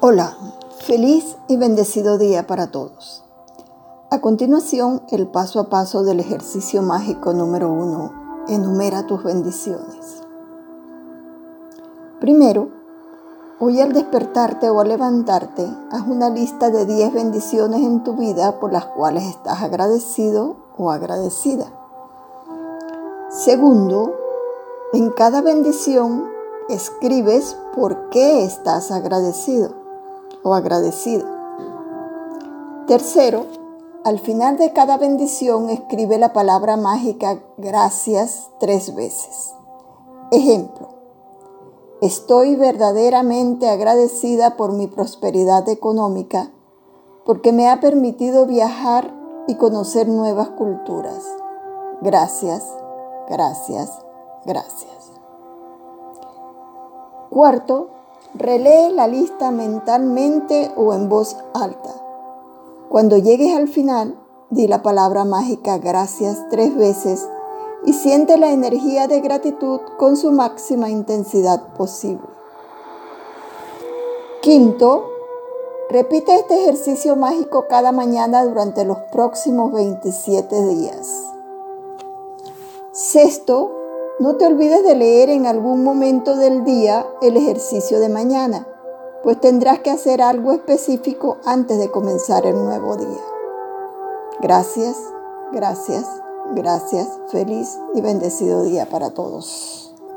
Hola, feliz y bendecido día para todos. A continuación, el paso a paso del ejercicio mágico número 1. Enumera tus bendiciones. Primero, hoy al despertarte o al levantarte, haz una lista de 10 bendiciones en tu vida por las cuales estás agradecido o agradecida. Segundo, en cada bendición escribes por qué estás agradecido o agradecida. Tercero, al final de cada bendición escribe la palabra mágica gracias 3 veces. Ejemplo, estoy verdaderamente agradecida por mi prosperidad económica porque me ha permitido viajar y conocer nuevas culturas. Gracias, gracias, gracias. Cuarto, relee la lista mentalmente o en voz alta. Cuando llegues al final, di la palabra mágica gracias 3 veces y siente la energía de gratitud con su máxima intensidad posible. Quinto, repite este ejercicio mágico cada mañana durante los próximos 27 días. Sexto, no te olvides de leer en algún momento del día el ejercicio de mañana, pues tendrás que hacer algo específico antes de comenzar el nuevo día. Gracias, gracias, gracias. Feliz y bendecido día para todos.